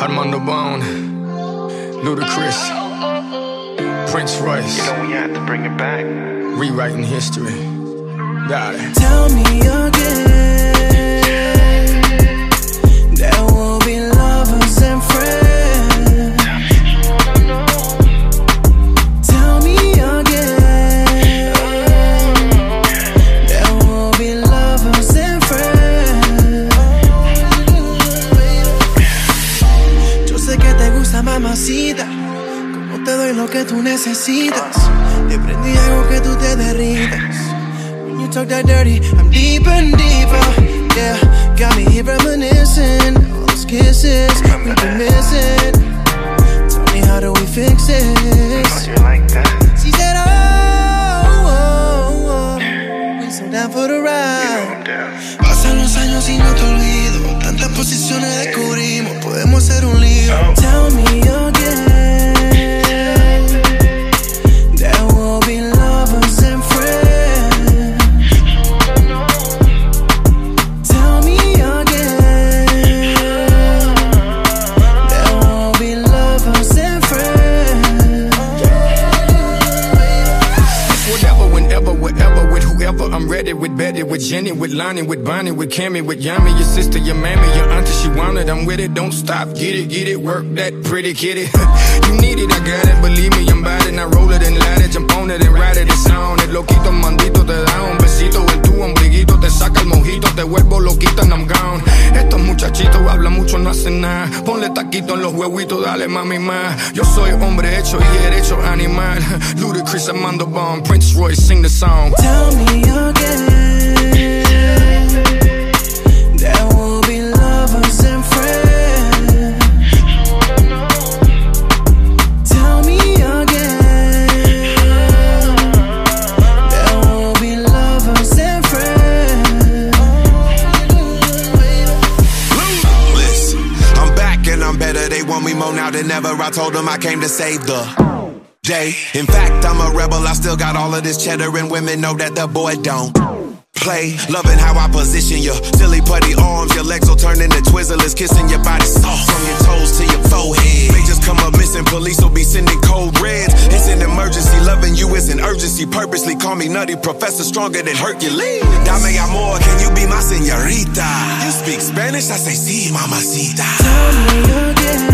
Armando Bone, Ludacris, Prince Royce. You know we had to bring it back. Rewriting history. Got it. Tell me again. There will be lovers and friends. Tell me again. There will be lovers and friends. Yo sé que te gusta, mamacita, como te doy lo que tú necesitas. Te prendí algo que tú te derritas. When you talk that dirty, I'm deeper and deeper. Yeah, got me here reminiscing. All those kisses we've been missing. Tell me, how do we fix this? Oh, you like that? She said, oh, we so down for the ride. You know I'm down. Pasan los años y no te olvido. Tantas posiciones descubrimos, podemos hacer un lío. Tell me again. There will be lovers and friends. Tell me again. There will be lovers and friends. Whatever, whenever, wherever, with whoever. I'm ready with Betty, with Jenny, with Lonnie, with Bonnie, with Cammy, with Yami, your sister, your mammy, your auntie, she want it. I'm with it, don't stop, get it, work that pretty kitty. You need it, I got it, believe me, I'm bad it. I roll it and light it, jump on it and ride it, it's on it. Loquito, mandito, te da un besito en tu ombliguito, te saca el mojito, te vuelvo loquita and I'm gone. Estos muchachitos hablan mucho, no hacen nada. Ponle taquito en los huevitos, dale mami más. Yo soy hombre hecho y derecho animal. Ludacris, Armando Bone, Prince Royce, sing the song. Tell me again. There will be lovers and friends. Tell me again. There will be lovers and friends. Listen, I'm back and I'm better. They want me more now than ever. I told them I came to save the day. In fact, I'm a rebel. I still got all of this cheddar, and women know that the boy don't play. Loving how I position you. Silly putty arms, your legs will turn into Twizzlers. Kissing your body soft from your toes to your forehead. May just come up missing, police will be sending code reds. It's an emergency, loving you is an urgency. Purposely call me nutty, professor stronger than Hercules. Dame amor, can you be my señorita? You speak Spanish, I say sí, mamacita. Tell me again.